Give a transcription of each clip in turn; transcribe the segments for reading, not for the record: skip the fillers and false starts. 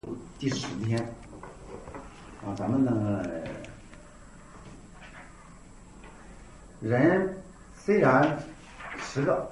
第10天啊，咱们呢，人虽然10个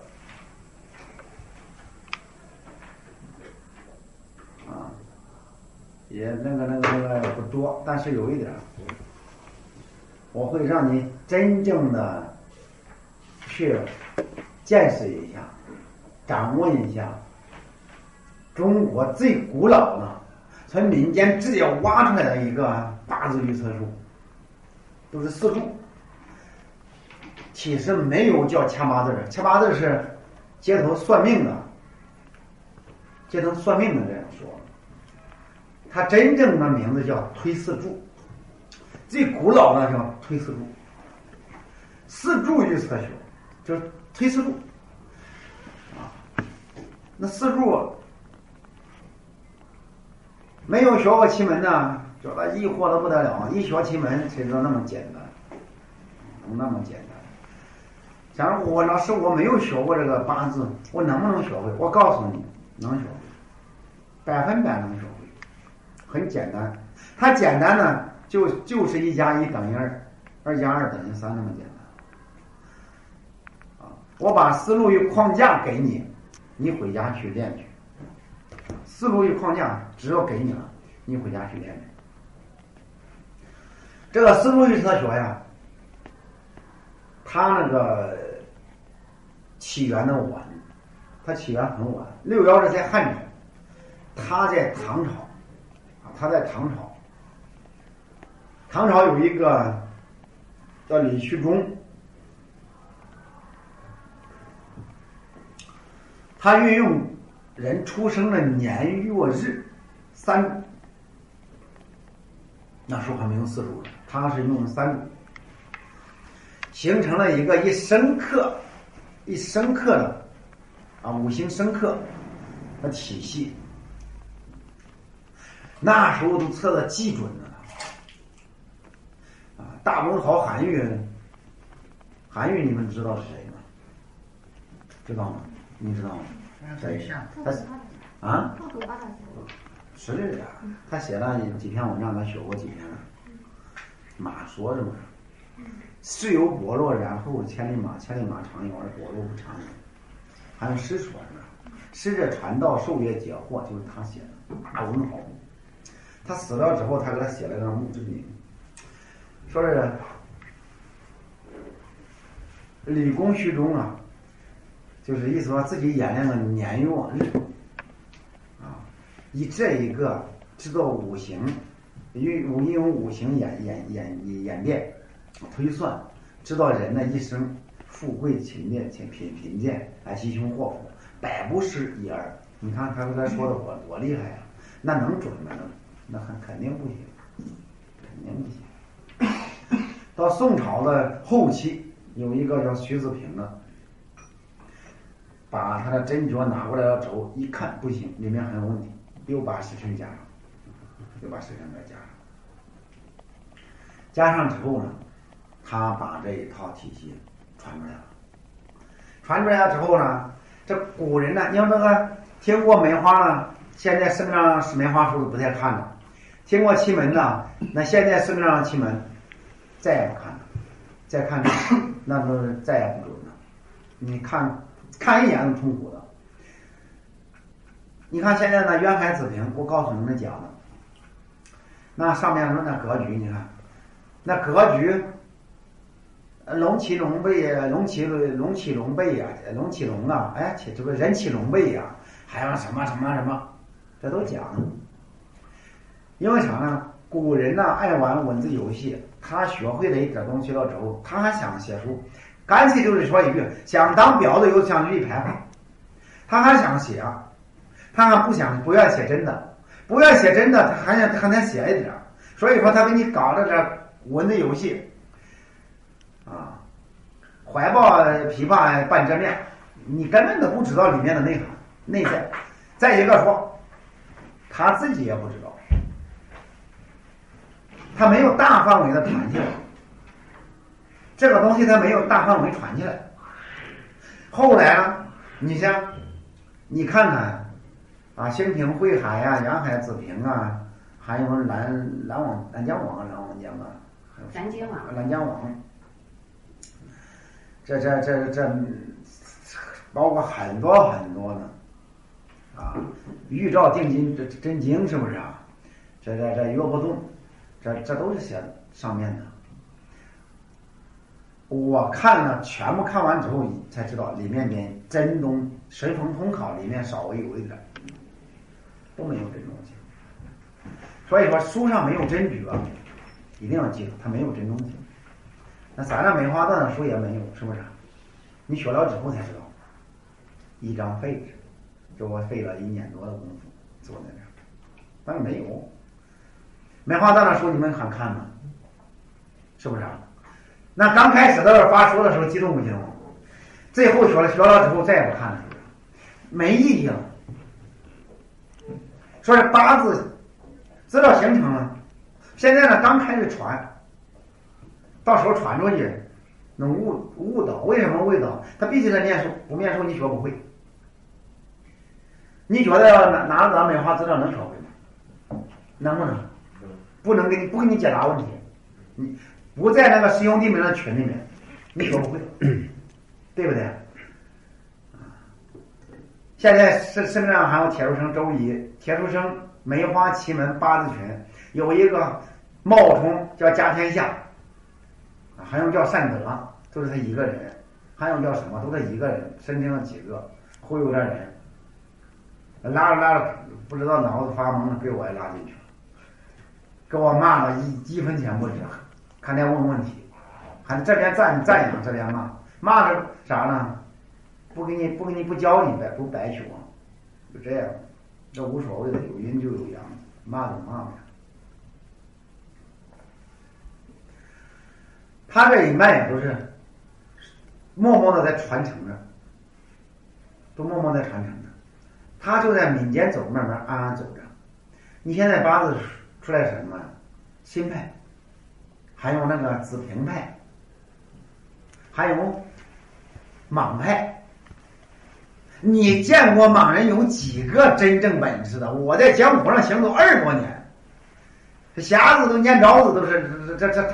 啊，也那个不多，但是有一点，我会让你真正的去见识一下，掌握一下中国最古老的从民间直接挖出来的一个八字预测术，都是4柱。其实没有叫掐八字的，掐八字是街头算命的，这样说。它真正的名字叫推4柱，最古老的叫推4柱。4柱预测学就是推4柱啊。那4柱没有学过奇门呢，就他疑惑的不得了。一学奇门，谁知道那么简单？那么简单。假如我老师我没有学过这个八字，我能不能学会？我告诉你，能学会，100%能学会，很简单。它简单呢，就是1加1等于2，2加2等于3那么简单。啊，我把思路与框架给你，你回家去练去。思路与框架只要给你了，你回家去练去。这个思路预测学呀，它那个起源的晚，它起源很晚。6爻是在汉朝，它在唐朝啊，唐朝有一个叫李旭中，他运用人出生的年月日3柱，那时候还没有4柱呢，他是用3柱，形成了一个一生克的啊5行生克的体系。那时候都测的极准了啊！大文豪韩愈你们知道是谁吗？知道吗？你知道吗？谁？他啊？是的呀，他写了几篇文章，他学过几篇了。马说什么？世有伯乐，然后千里马常有，而伯乐不常有。还有诗说呢，诗者传道授业解惑，就是他写的大文豪。他死了之后，他给他写了个墓志铭，说是李公虚中啊，就是意思说自己演练了年月日啊，以这一个知道5行，运用5行演变推算，知道人的一生富贵贫贱啊，吉凶祸福，百不是一二。你看他说的多厉害啊！那能准吗？那肯定不行，肯定不行。到宋朝的后期，有一个叫徐子平的，把他的针脚拿过来了之后，一看不行，里面很有问题，又把时辰加上，加上之后呢，他把这一套体系传出来了。传出来了之后呢，这古人呢，你要这个听过梅花呢，现在市面上是梅花书都不太看了。听过奇门呢，那现在市面上奇门再也不看了，再看那都是再也不准了。你看一眼都痛苦的。你看现在呢，渊海子平，我告诉你们讲的，那上面说那格局，你看那格局，龙起龙背呀，龙起龙背呀，龙起龙啊，哎，这个人起龙背呀，还有什么，这都讲。因为啥呢？古人呢爱玩文字游戏，他学会了一点东西了之后，他还想写书，干脆就是说一句，想当婊子又想立牌坊，他还想写，他还不愿写真的，他还想写一点，所以说他给你搞了这文字游戏啊，怀抱琵琶半遮面，你根本都不知道里面的内在。再一个说，他自己也不知道。它没有大范围的传起来，这个东西它没有大范围传起来。后来呢，你看看啊，兴平会海呀、阳海子平啊，还有兰江网、兰江啊，兰江网，这，包括很多很多呢，啊，预兆定金真经是不是啊？这约不动，这都是写上面的。我看了全部看完之后才知道，里面真东神风通考里面稍微有一点，都没有真东西。所以说书上没有真诀，一定要记住，它没有真东西。那咱这梅花段的书也没有，是不是？你学了之后才知道，一张废纸，就我费了1年多的功夫做那个，但是没有。梅花段的书你们还看吗？是不是啊？那刚开始的时候发书的时候激动不激动？最后学了之后再也不看了，没意义了。说是八字资料形成了，现在呢刚开始传，到时候传出去能误导。为什么误导？他必须得念书，不念书你学不会。你觉得拿咱梅花资料能学会吗？能不能？不能不给你解答问题，你不在那个师兄弟们的群里面，你学不会，对不对？现在市面上还有铁书生周易、铁书生梅花奇门八字群，有一个冒充叫家天下，还有叫善德，都是他一个人，还有叫什么都是一个人，申请了几个，忽悠点人，拉着不知道脑子发懵了，被我也拉进去了。给我骂了一分钱不值，还得问题，还这边赞扬这边骂着啥呢？不教你不白学，就这样，这无所谓的，有阴就有阳，骂就骂呗。他这一脉也都是默默的在传承着，都默默在传承着，他就在民间走，慢慢安安走着。你现在八字出来什么？新派，还有那个子平派，还有莽派。你见过莽人有几个真正本事的？我在江湖上行走20多年，这瞎子都念招子都是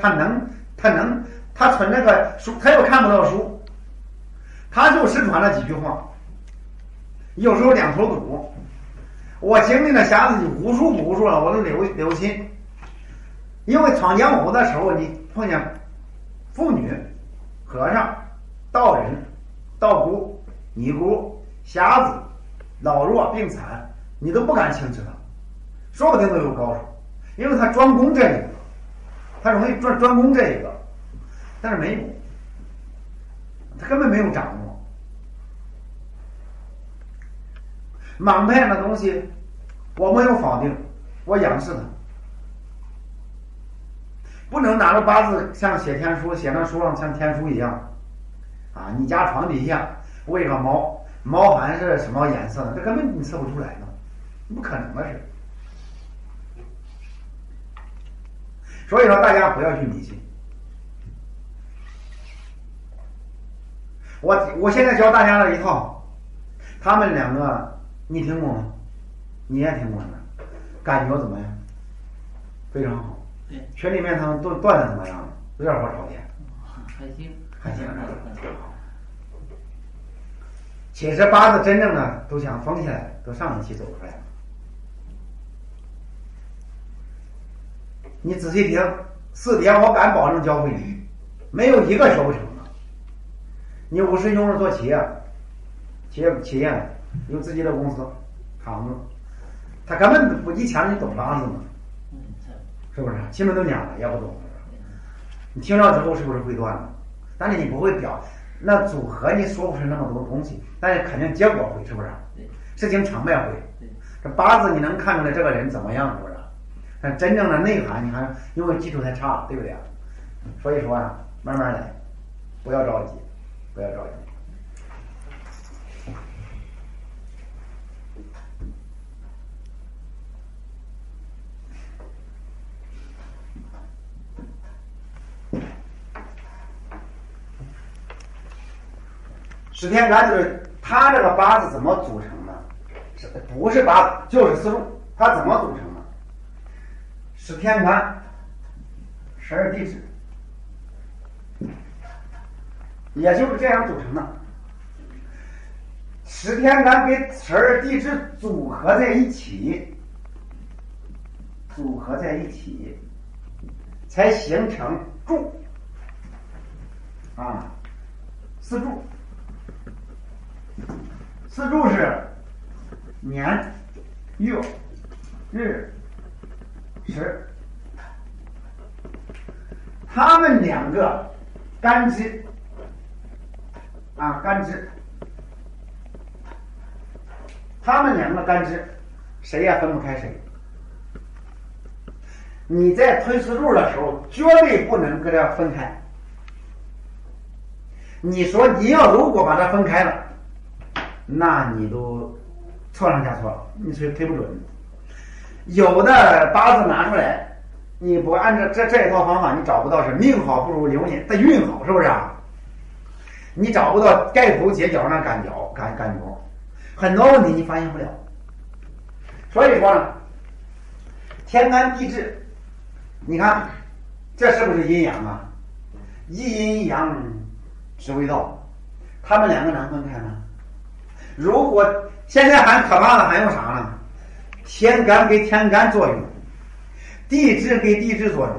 他存那个书，他又看不到书，他就失传了几句话，有时候两头堵。我经历了瞎子无数了，我都留心。因为闯江湖的时候，你碰见妇女、和尚、道人、道姑、尼姑、瞎子、老弱病残，你都不敢轻视他，说不定都有高手，因为他专攻这一个，他容易专攻这一个，但是没有，他根本没有掌握。莽派的东西，我没有否定，我仰视他。不能拿着八字像写天书，写那书上像天书一样，啊！你家床底下喂个猫，猫还是什么颜色的？这根本你测不出来的，不可能的事。所以说，大家不要去迷信。我现在教大家的一套，他们两个你听过吗？你也听过吗？感觉怎么样？非常好。群里面他们都断的怎么样？热火朝天，还行。其实八字真正的都想封起来，都上一期走出来了。你仔细听，4天我敢保证教会你，没有一个学不成的。你50兄是做企业有自己的公司，厂子，他根本不以前你懂八字吗？是不是？奇门遁甲的也不懂，你听了之后是不是会断了？但是你不会表，那组合你说不出那么多东西，但是肯定结果会，是不是？事情成败会。这八字你能看出来这个人怎么样，是不是？但真正的内涵你还因为基础太差，对不对？所以说啊，慢慢来，不要着急，不要着急。十天干就是他这个八字怎么组成的？ 不是八字就是四柱，它怎么组成的？是天干，12地支，也就是这样组成的。10天干跟12地支组合在一起，才形成柱啊，四柱。四柱是年、月、日、时，他们两个干支啊，他们两个干支，谁也分不开谁。你在推四柱的时候，绝对不能跟它分开。你说你要如果把它分开了，那你都错上加错了，你是推不准。有的八字拿出来，你不按照这一套方法，你找不到是命好不如流年，但运好是不是啊？你找不到盖头结角那感觉，很多问题你发现不了。所以说呢，天干地支，你看这是不是阴阳啊？一阴一阳之谓道，他们两个能分开吗？如果现在还可怕的还有啥呢？天干给天干作用，地支给地支作用，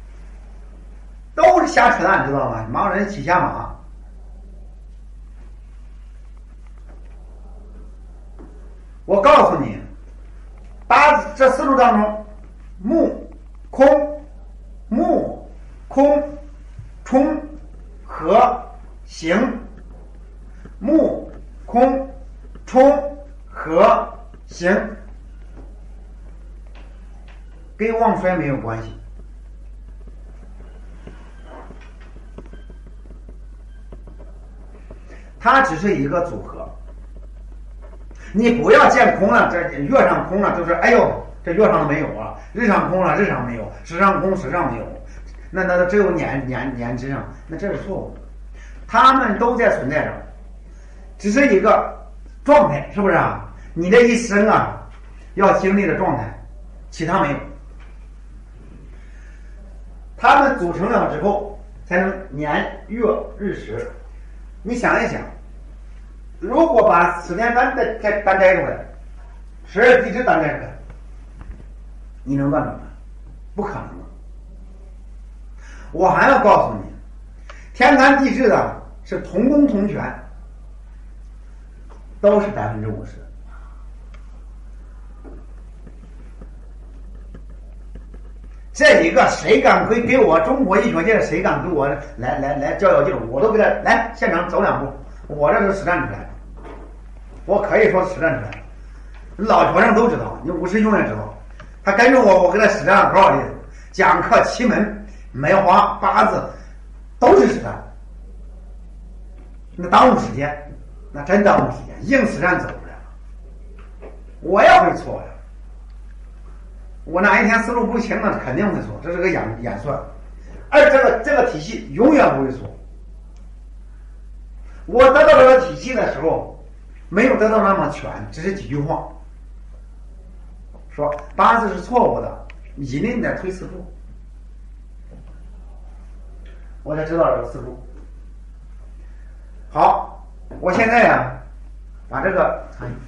都是瞎扯淡，知道吗？盲人骑瞎马。我告诉你，八字这四柱当中，木、空、冲、合、刑，木、空、冲、合、刑，跟旺衰没有关系。它只是一个组合。你不要见空了，这月上空了，就是哎呦，这月上都没有啊；日上空了，日上没有；时上空，时上没有。那只有年之上，那这是错误的。他们都在存在着，只是一个状态，是不是啊？你的一生啊，要经历的状态，其他没有。他们组成了之后，才能年、月、日、时。你想一想。如果把10天干单摘出来，12地支单摘出来，你能断准吗？不可能的。我还要告诉你，天干地支的是同工同权，都是50%。这一个谁敢给我中国医学界谁敢给我来教记录，我都给他来现场走2步。我这是实战出来的，我可以说实战出来的，老学生都知道，你50永远知道。他跟着我，我给他实战了多少例子，讲课、奇门、梅花、八字，都是实战。那耽误时间，那真耽误时间，硬实战走出来了。我也会错呀，我哪一天思路不清了，肯定会错，这是个演算。而这个体系永远不会错。我得到这个体系的时候，没有得到那么全，只是几句话，说八字是错误的，一定得推四柱，我才知道这个四柱。好，我现在呀，把这个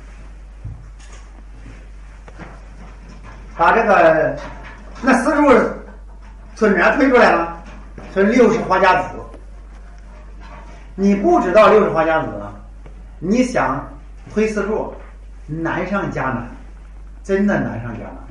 那四柱从哪推出来了？从60花甲子。你不知道60花甲子，你想推四柱，难上加难，真的难上加难。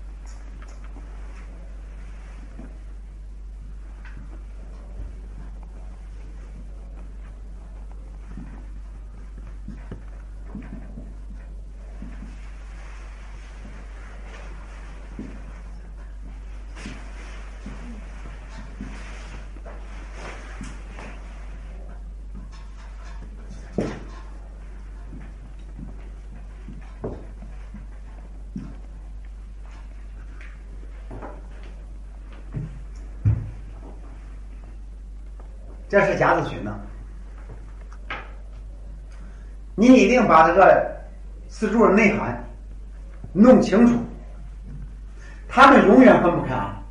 这是甲子群呢，你一定把这个四柱的内涵弄清楚，他们永远分不开啊。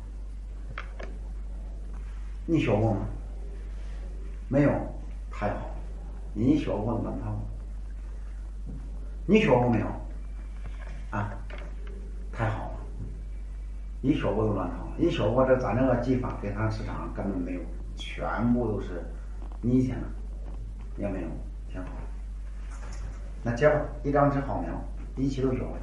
你学过吗？没有，太好。你学过乱套？你学过没有？啊，太好了。你学过都乱套，你学过咱这个技法给他市场根本没有，全部都是你钱了，也没有，挺好。那接吧，一张纸好描，一起都学会。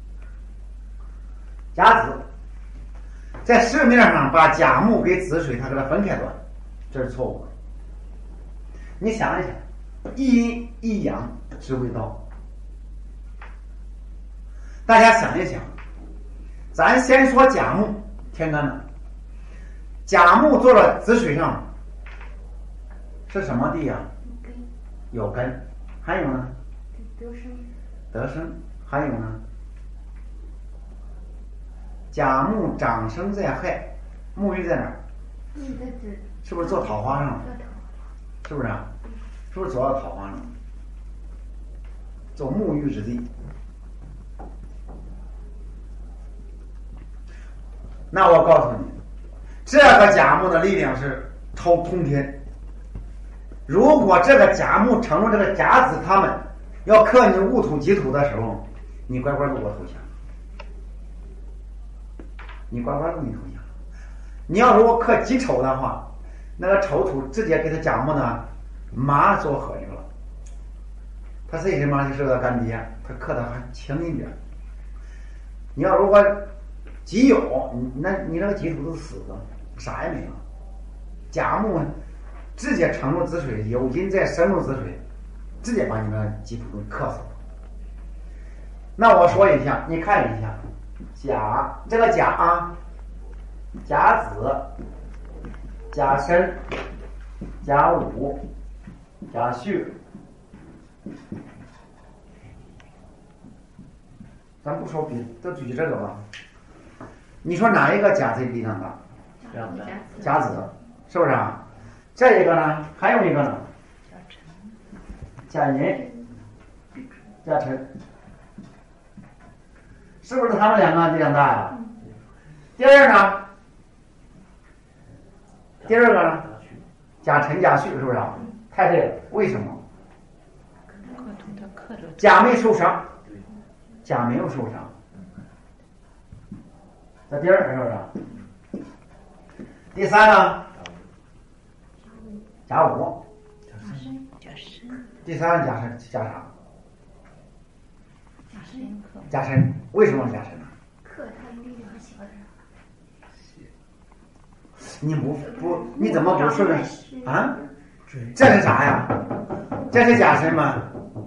甲子，在市面上把甲木跟子水它给它分开断，这是错误的。你想一想，一阴一阳之谓道。大家想一想，咱先说甲木，天干的甲木坐到子水上是什么地呀？有根。还有呢？得生。还有呢？甲木长生在亥，沐浴在哪儿？是不是做桃花上？是不是啊？是不是走到桃花上？做沐浴之地。那我告诉你，这个甲木的力量是超通天。如果这个甲木成了这个甲子，他们要克你戊土己土的时候，你乖乖给我投降。你乖乖给你投降。你要如果克己丑的话，那个丑土直接给他甲木呢马做合去了。他这什么就是个干爹，他克的还轻一点。你要如果己酉，那你那个己土都死了，啥也没了。甲木直接沉入子水，酉金再深入子水，直接把你那己土都克死了。那我说一下，你看一下，甲这个甲啊，甲子、甲申、甲午、甲戌，咱不说比，都举这个吧。你说哪一个甲子力量大？甲子，是不是啊？这一个呢，还有一个呢，甲寅、甲辰，是不是他们两个力量大呀？第二呢？第二个呢？甲辰、甲戌，是不是啊？太对了，为什么？甲没受伤，甲没有受伤。这第二是不是？第三呢？甲午。第三甲申甲啥？甲申。为什么甲申呢？ 克他的力量小点。 你你怎么不说呢？啊？这是啥呀？这是甲申吗？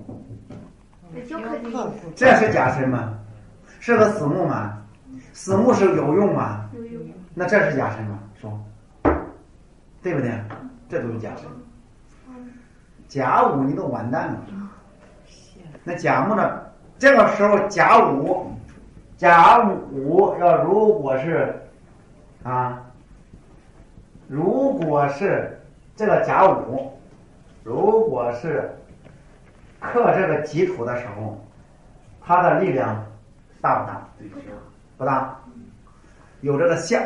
这是甲申吗？是个死木吗？死木是有用吗？ 有用。 那这是甲申吗？说，对不对？这都是甲申。甲午你都完蛋了。那甲木呢？这个时候甲午要如果是啊，如果是这个甲午，如果是克这个己土的时候，它的力量大不大？不大。有这个相，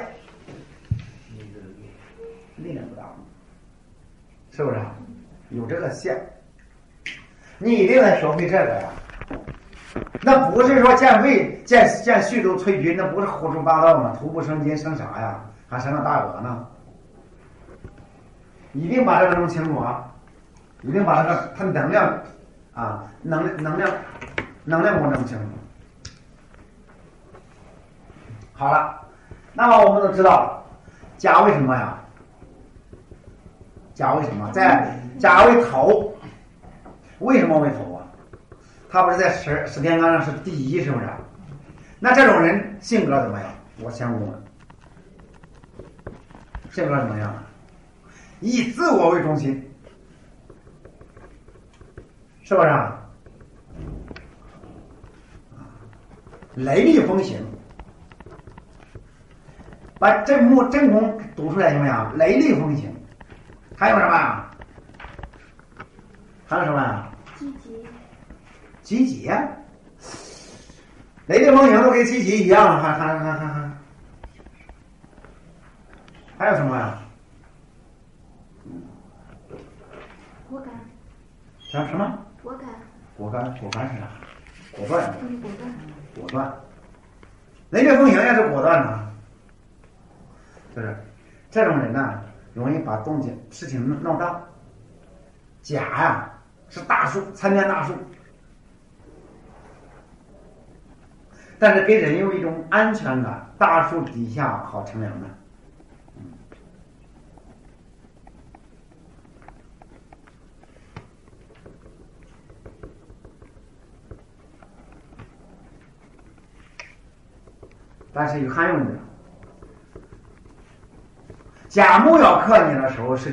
力量不大，是不是？有这个相，你一定得学会这个呀。那不是说见胃见虚都退军，那不是胡说八道吗？徒不生金生啥呀？还生个大鹅呢？一定把这个弄清楚啊！一定把这个它能量啊，能量给我弄清楚。好了，那么我们都知道了，甲为什么呀？甲为什么？在甲为头，为什么为头啊？他不是在十天干上是第一，是不是？那这种人性格怎么样？我先问问，性格怎么样？以自我为中心，是不是啊？雷厉风行，把真空读出来行不行？雷厉风行，还有什么？还有什么？积极。 雷厉风行都跟机器一样，还有什么呀？ 果敢。 什么？ 果敢。 果敢是啥？果断。 果断。 果断。雷厉风行也是果断的，就是这种人呢，容易把事情闹大。甲呀是大树，参天大树，但是给人有一种安全感，大树底下好乘凉的。但是还有呢，甲木要克你的时候是